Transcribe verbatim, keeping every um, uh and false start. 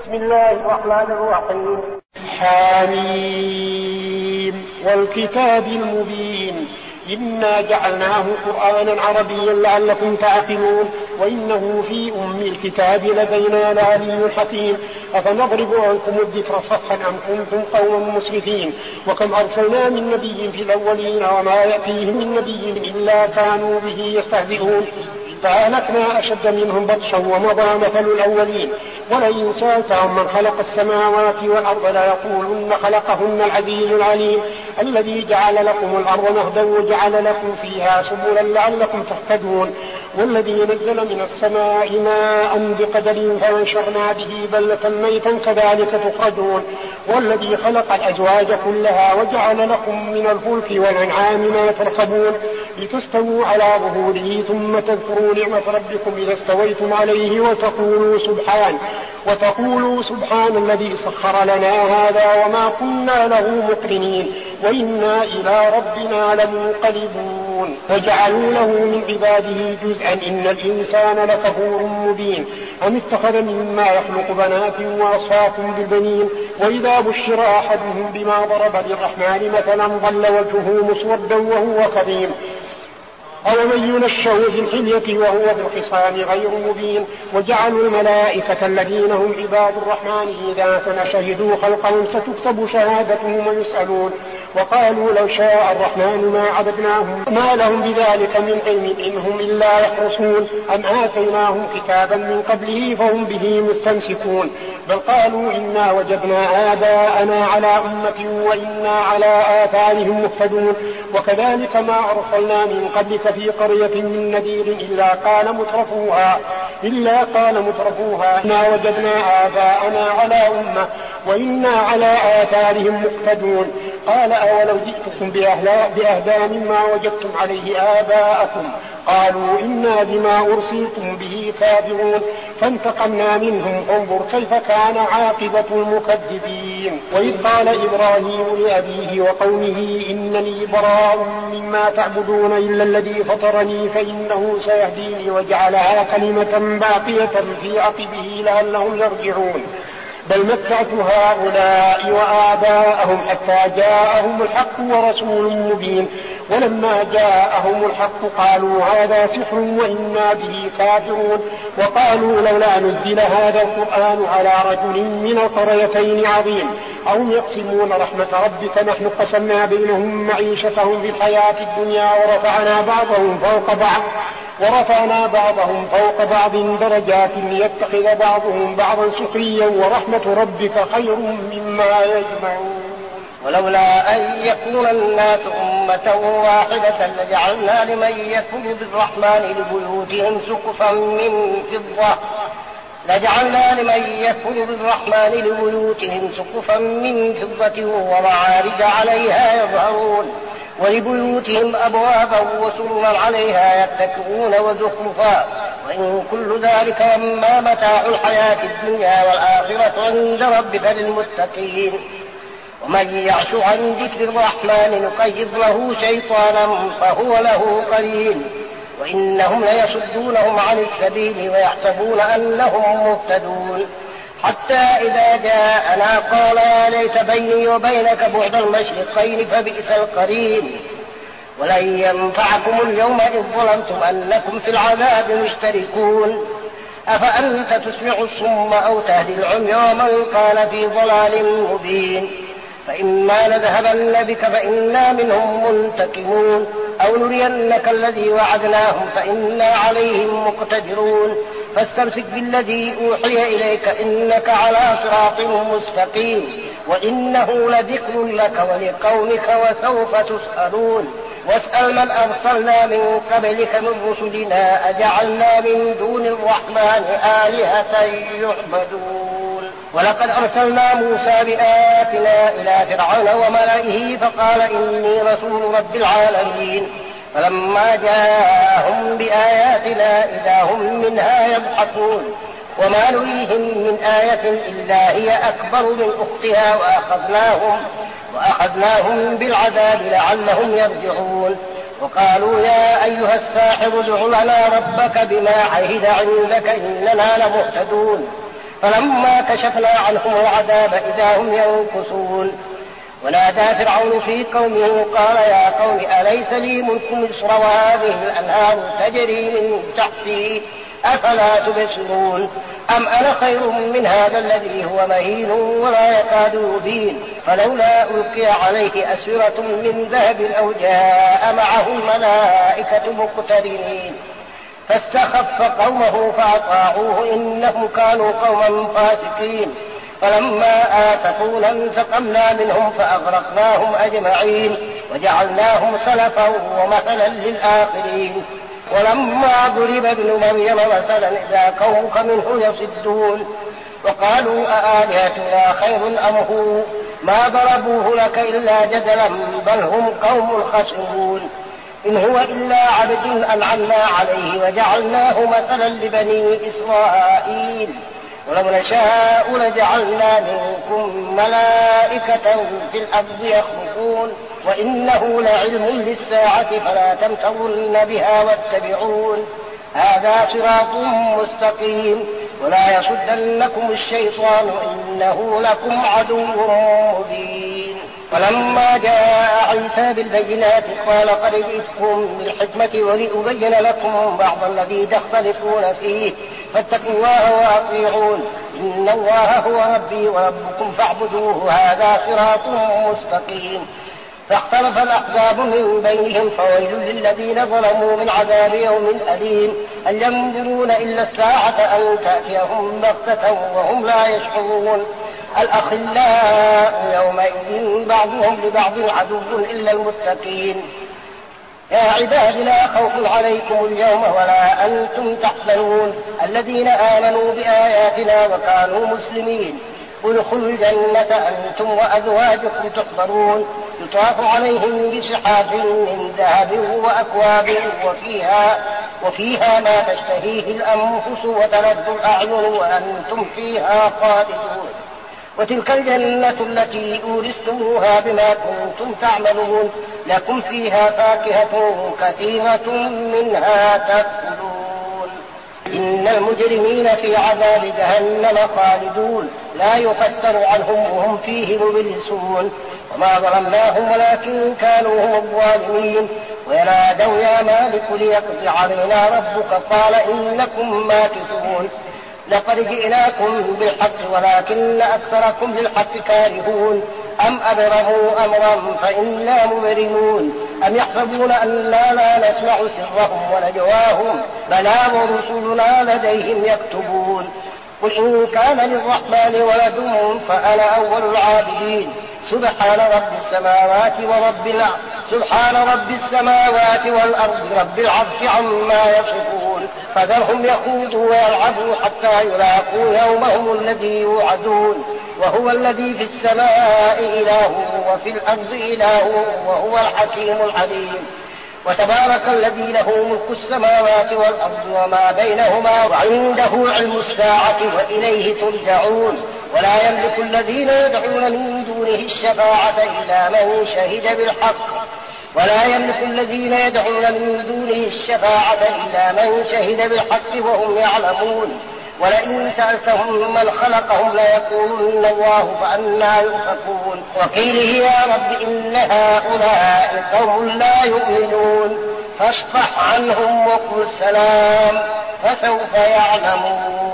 بسم الله الرحمن الرحيم. حميم والكتاب المبين إنا جعلناه قرآنا عربيا لعلكم تعقلون وإنه في أم الكتاب لدينا لعلي حكيم أفنضرب عنكم الذكر صفحا أم كنتم قوما مسرفين وكم أرسلنا من نبي في الأولين وما يأتيهم من نبي إلا كانوا به يستهزئون فأهلكنا أشد منهم بطشا ومضى مثل الأولين ولئن سألتهم من خلق السماوات والأرض ليقولن خلقهن العزيز العليم الذي جعل لكم الأرض مهدا وجعل لكم فيها سبلا لعلكم تهتدون والذي نزل من السماء ماء بقدر فانشرنا به بلة ميتا كذلك تخرجون والذي خلق الأزواج كلها وجعل لكم من الفلك والأنعام ما تركبون لتستووا على ظهوره ثم تذكروا نعمة ربكم إذا استويتم عليه وتقولوا سبحان وتقولوا سبحان الذي سخر لنا هذا وما كنا له مقرنين وإنا إلى ربنا لمنقلبون وجعلوا له من عباده جزءا إن الإنسان لكفور مبين أم اتخذ مما يخلق بنات وأصفاكم بالبنين وإذا بشر أحدهم بما ضرب للرحمن مثلا ظل وجهه مسودا وهو كظيم أومن ينشأ في الحلية وهو بالخصام غير مبين وجعلوا الملائكة الذين هم عباد الرحمن إذا شهدوا خلقهم ستكتب شهادتهم ويسألون وقالوا لو شاء الرحمن ما عبدناهم ما لهم بذلك من علم إن هم إلا يحرصون أم آتيناهم كتابا من قبله فهم به مستمسكون بل قالوا إنا وجدنا آباءنا على أمة وإنا على آثارهم مهتدون وكذلك ما أرسلنا من قبلك في قرية من نذير إلا قال مترفوها إلا قال مترفوها إنا وجدنا آباءنا على أمة وإنا على آثارهم مقتدون قال أولو جئتكم بأهدى مما وجدتم عليه آباءكم قالوا إنا بما أرسلتم به كافرون فانتقمنا منهم فانظر كيف كان عاقبة المكذبين وإذ قال إبراهيم لأبيه وقومه إنني براء مما تعبدون إلا الذي فطرني فإنه سيهديني وجعلها كلمة باقية في عقبه لعلهم يرجعون بل متعت هؤلاء وآباءهم حتى جاءهم الحق ورسول مبين ولما جاءهم الحق قالوا هذا سحر وإنا به كافرون وقالوا لولا نزل هذا القرآن على رجل من القريتين عظيم أو يقسمون رحمة ربك نحن قسمنا بينهم معيشتهم في الحياة الدنيا ورفعنا بعضهم فوق بعض ورفعنا بعضهم فوق بعض درجات ليتخذ بعضهم بعضا سخريا ورحمة ربك خير مما يجمعون ولولا أن يكون الناس أمة واحدة لجعلنا لمن يكفر بالرحمن لبيوتهم سقفا من فضة لجعلنا لمن يكفر بالرحمن لبيوتهم سقفا من فضة ومعارج عليها يظهرون ولبيوتهم أبوابا وسررا عليها يتكئون وزخرفا وإن كل ذلك لما متاع الحياة الدنيا والآخرة عند ربك للمتقين ومن يعش عن ذكر الرحمن نقيض له شيطانا فهو له قرين وإنهم ليصدونهم عن السبيل ويحسبون أنهم مهتدون حتى إذا جاءنا قال يا ليت بيني وبينك بعد المشرقين فبئس القرين ولن ينفعكم اليوم إذ ظلمتم أنكم في العذاب مشتركون أفأنت تسمع الصم أو تهدي العمي ومن كان في ضلال مبين فإما نذهبن بك فإنا منهم منتقمون أو نرينك الذي وعدناهم فإنا عليهم مقتدرون فاستمسك بالذي أوحي إليك إنك على صراط مستقيم وإنه لذكر لك ولقومك وسوف تسألون واسأل من أرسلنا من قبلك من رسلنا أجعلنا من دون الرحمن آلهة يعبدون ولقد أرسلنا موسى بآياتنا إلى فرعون وملئه فقال إني رسول رب العالمين فلما جاءهم بآياتنا إذا هم منها يضحكون وما نريهم من آية إلا هي أكبر من أختها وأخذناهم, وأخذناهم بالعذاب لعلهم يرجعون وقالوا يا أيها الساحر ادع لنا ربك بما عهد عندك إننا لمهتدون فلما كشفنا عنهم العذاب إذا هم ينكثون. ونادى فرعون في قومه قال يا قوم أليس لي ملك مصر وهذه الأنهار تجري من تحتي أفلا تبصرون أم أنا خير من هذا الذي هو مهين ولا يكاد يبين فلولا ألقي عليه أسورة من ذهب أو جاء معه الملائكة مقترنين فاستخف قومه فأطاعوه إنهم كانوا قوما فاسقين. فلما آسفونا انتقمنا منهم فأغرقناهم أجمعين وجعلناهم سلفا ومثلا للآخرين. ولما ضرب ابن مريم مثلا إذا قومك منه يصدون وقالوا أآلهتنا خير أم هو ما ضربوه لك إلا جدلا بل هم قوم خاسرون. إن هو إلا عبد أنعمنا عليه وجعلناه مثلا لبني إسرائيل ولو نشاء لجعلنا منكم ملائكة في الأرض يخلقون وإنه لعلم للساعة فلا تمترن بها واتبعون هذا صراط مستقيم ولا يصدنكم الشيطان إنه لكم عدو مبين. ولما جاء عيسى بالبينات قال قد جئتكم بالحكمة ولأبين لكم بعض الذي تختلفون فيه فاتقوا الله وأطيعون إن الله هو ربي وربكم فاعبدوه هذا صراط مستقيم. فاختلف الأحزاب من بينهم فويل للذين ظلموا من عذاب يوم أليم هل ينظرون إلا الساعة أن تأتيهم بغتة وهم لا يشعرون الأخلاء يومئذ بعضهم لبعض عدو إلا المتقين. يا عباد لا خوف عليكم اليوم ولا أنتم تحزنون الذين آمنوا بآياتنا وكانوا مسلمين ادخلوا الجنة أنتم وأزواجكم تحبرون يطاف عليهم بسحاب من ذهب وأكواب وفيها, وفيها ما تشتهيه الأنفس وتلذ الأعين وأنتم فيها خالدون وتلك الجنة التي أورثتموها بما كنتم تعملون لكم فيها فاكهة كثيرة منها تأكلون. إن المجرمين في عذاب جهنم خالدون لا يفتر عنهم وهم فيه مبلسون وما ظلمناهم ولكن كانوا هم الظالمين. وينادوا يا مالك ليقض علينا ربك قال إنكم ماكثون لقد جئناكم بالحق ولكن أكثركم للحق كارهون أم أبرموا أمرا فإنا مبرمون أم يحسبون أننا لا نسمع سرهم ونجواهم بلى ورسلنا لديهم يكتبون. قل إن كان للرحمن ولد فأنا أول العابدين سبحان رب السماوات ورب الأرض سبحان رب السماوات والأرض رب العرش عما يصفون فذرهم يخوضوا ويلعبوا حتى يلاقوا يومهم الذي يوعدون وهو الذي في السماء إله وفي الأرض إله وهو الحكيم العليم. وتبارك الذي له ملك السماوات والأرض وما بينهما وعنده علم الساعة وإليه ترجعون. ولا يملك الذين يدعون من دونه الشفاعة إلا من شهد بالحق ولا يملك الذين يدعون من دونه الشفاعة إلا من شهد بالحق وهم يعلمون. ولئن سألتهم من خلقهم ليقولن الله فأنى يؤفكون. وقيله يا رب إن هؤلاء قوم لا يؤمنون فاصفح عنهم وقل السلام فسوف يعلمون.